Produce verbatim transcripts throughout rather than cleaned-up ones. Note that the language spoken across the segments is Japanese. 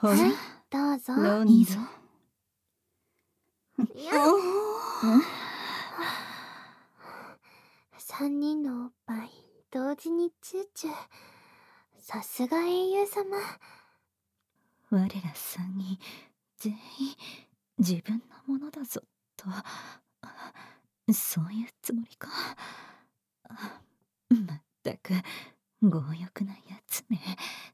ほら、 はい、どうぞ。 飲んぞ。 いや、三人のおっぱい同時にチューチュー。さすが英雄様。 我ら三人全員自分のものだぞと、そういうつもりか。まったく強欲なやつめ。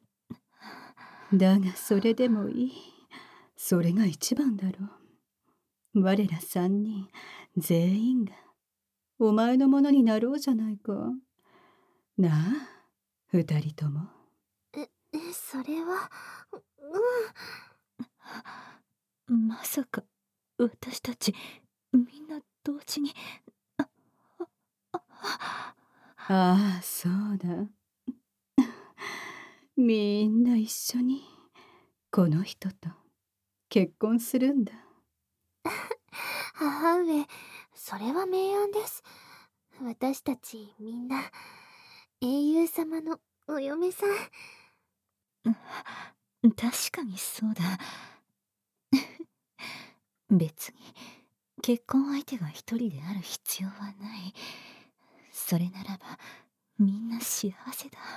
だがそれでもいい。それが一番だろう。我ら三人全員がお前のものになろうじゃないか。なあ、二人とも。 え、え、それは、 うん。まさか私たちみんな同時に。あああ、そうだ。みんな一緒にこの人と結婚するんだ。 母上、それは明暗です。私たちみんな、英雄様のお嫁さん。 確かにそうだ。別に結婚相手が一人である必要はない。それならばみんな幸せだ。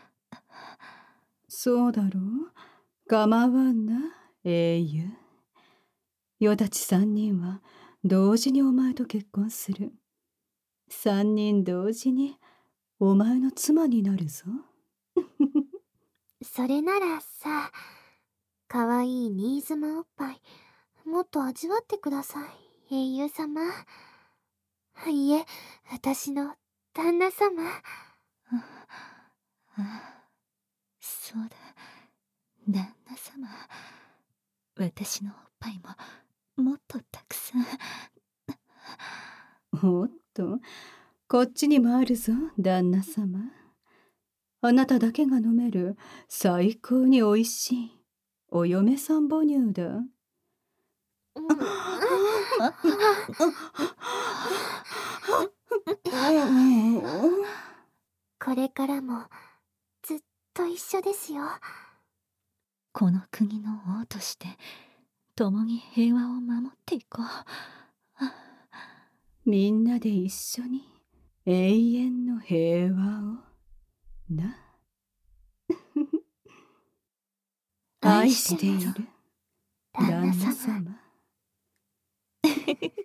そうだろう。構わんな、英雄。よたち三人は同時にお前と結婚する。三人同時にお前の妻になるぞ。 それならさ、かわいい新妻おっぱい、もっと味わってください、英雄様。いえ、私の旦那様。 ああ、そうだ、旦那様。私のおっぱいももっとたくさん。おっと、こっちにもあるぞ、旦那様。あなただけが飲める最高においしいお嫁さん母乳だ。 うん、これからもずっと一緒ですよ。 この国の王として共に平和を守っていこう。みんなで一緒に永遠の平和をな。愛している旦那旦那様。 様。